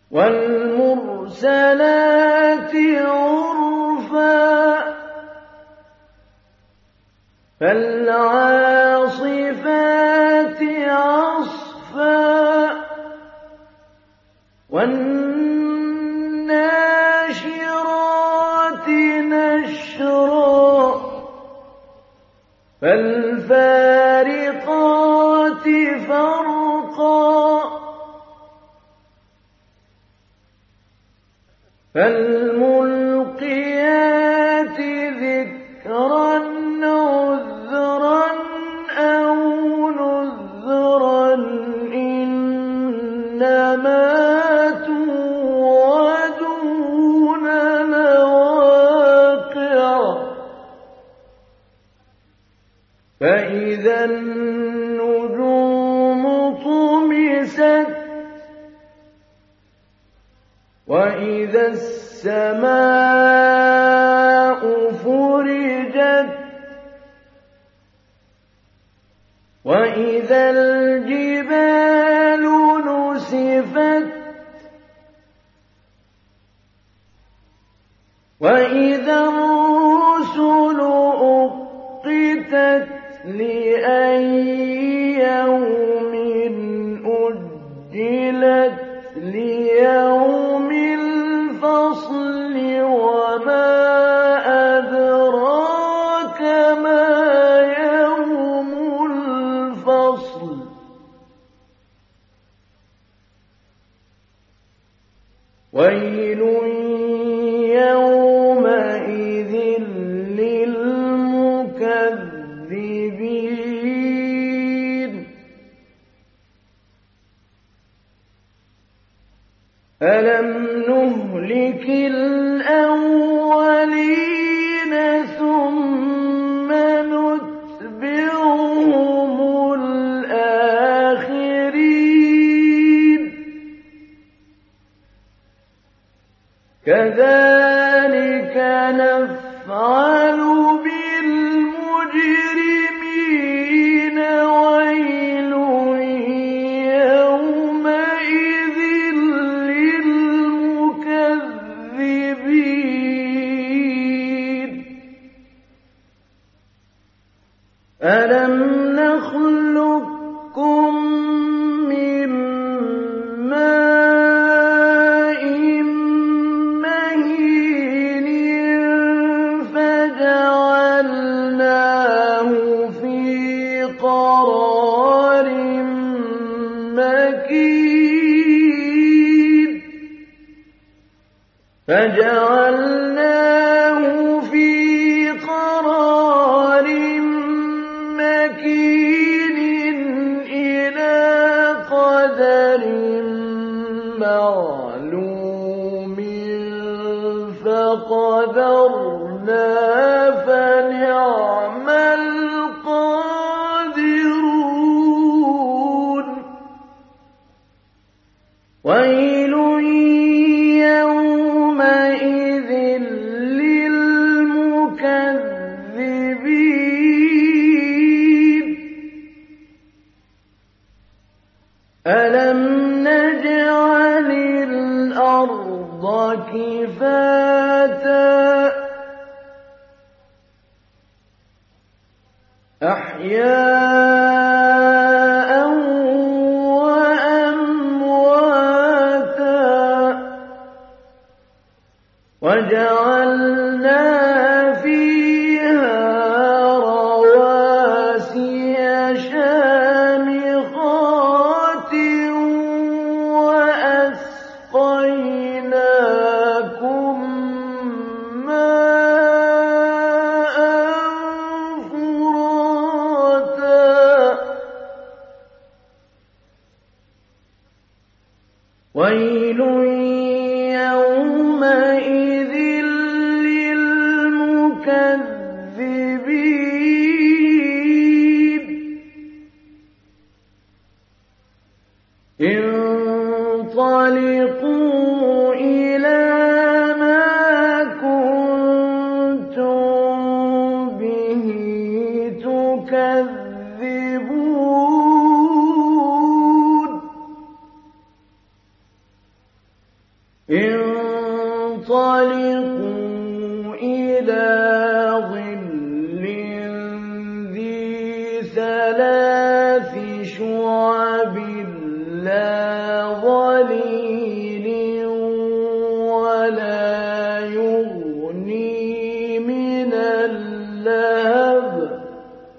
وَالْمُرْسَلَاتِ عُرْفًا فَالْعَاصِفَاتِ عَصْفًا وَالنَّاشِرَاتِ نَشْرًا فَالْفَارِقَاتِ فَرْقًا فَالْمُلْقِيَاتِ ذِكْرًا عُذْرًا أَوْ نُذْرًا إِنَّمَا تُوعَدُونَ لَوَاقِعٌ فَإِذَا النُّجُومُ طُمِسَتْ وَإِذَا السَّمَاءُ فُرِجَتْ وَإِذَا الْجِبَالُ نُسِفَتْ وَإِذَا الرُّسُلُ أُقِّتَتْ لِأَيِّ يَوْمٍ أُجِّلَتْ لِيَوْمِ الْفَصْلِ وَمَا أَدْرَاكَ مَا يَوْمُ الْفَصْلِ وَيْلٌ يَوْمَئِذٍ لِّلْمُكَذِّبِينَ أَلَمْ نُهْلِكِ الْأَوَّلِينَ ثُمَّ نُتْبِعُهُمُ الْآخِرِينَ كَذَلِكَ نَفْعَلُ بِالْمُجْرِمِينَ وَيْلٌ يَوْمَئِذٍ لِّلْمُكَذِّبِينَ أَلَمْ نَخْلُقكُّم مِّن مَّاءٍ مَّهِينٍ فَجَعَلْنَاهُ فِي قَرَارٍ مَّكِينٍ إِلَىٰ قَدَرٍ مَّعْلُومٍ فَقَدَرْنَا فَنِعْمَ الْقَادِرُونَ وَيْلٌ يَوْمَئِذٍ لِّلْمُكَذِّبِينَ أَلَمْ نَجْعَلِ الْأَرْضَ كِفَاتًا أَحْيَاءً وَأَمْوَاتًا وَجَعَلْنَا فِيهَا رَوَاسِيَ شَامِخَاتٍ وَأَسْقَيْنَاكُم مَّاءً فُرَاتًا وَيْلٌ يَوْمَئِذٍ لِّلْمُكَذِّبِينَ انطَلِقُوا إِلَىٰ مَا كُنتُم بِهِ تُكَذِّبُونَ. تُكَذِّبُونَ. انطلقوا إلى ظل ذي ثلاث شعب لا ظليل ولا يغني من اللهب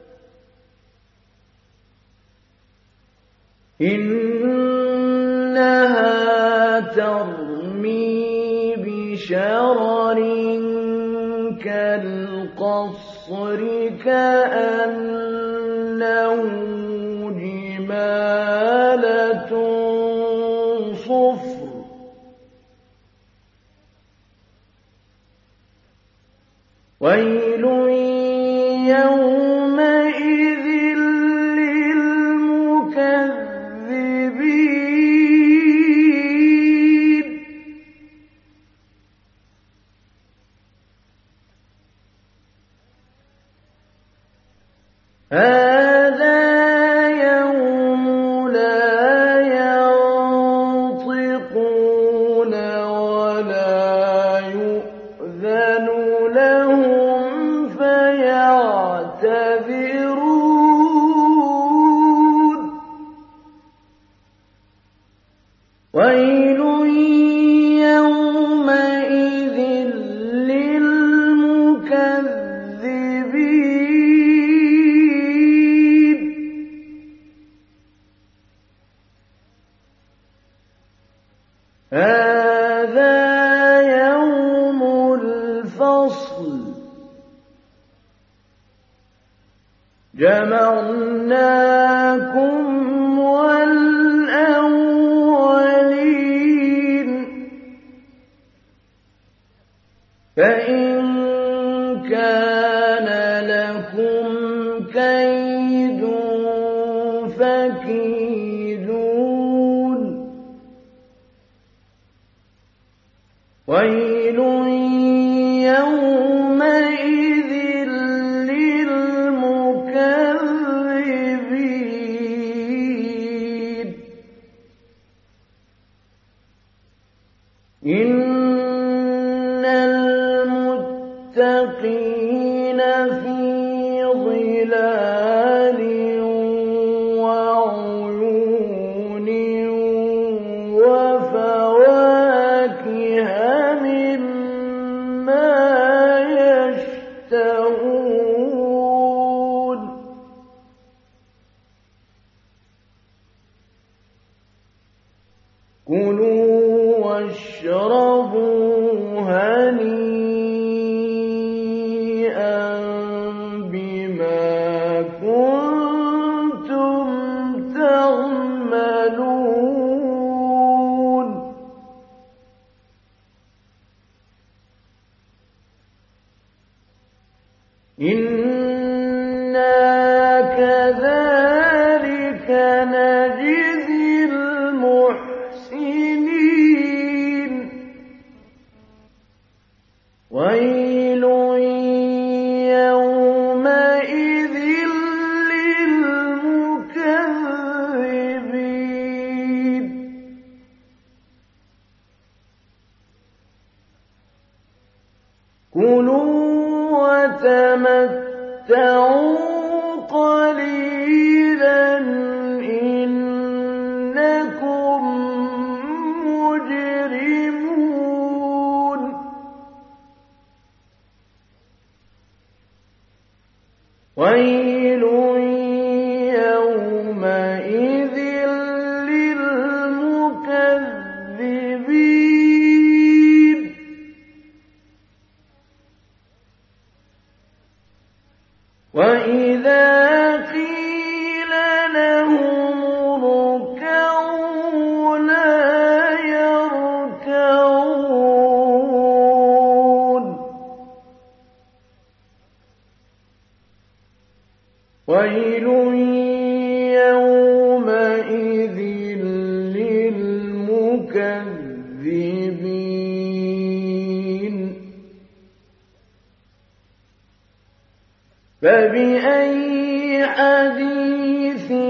إنها ترمي بشرر كالقصر كأنه جمالة صفر ويل يومئذ للمكذبين هذا يوم لا ينطقون ولا يؤذن لهم فيعتذرون ويل يومئذ للمكذبين هذا يوم الفصل جمعناكم والأولين فإن كان لكم كيد فكيدون ويل يومئذ للمكذبين إن المتقين في ظلال وعيون وفواكه مما يشتهون كلوا واشربوا هنيئا بما كنتم تعملون إنا كذلك نجزي المحسنين ويل يومئذ للمكذبين كلوا وتمتعوا قليلا إنكم مجرمون ويل يومئذ للمكذبين وإذا قيل لهم اركعوا لا يركعون ويل يومئذ للمكذبين فبأي حديث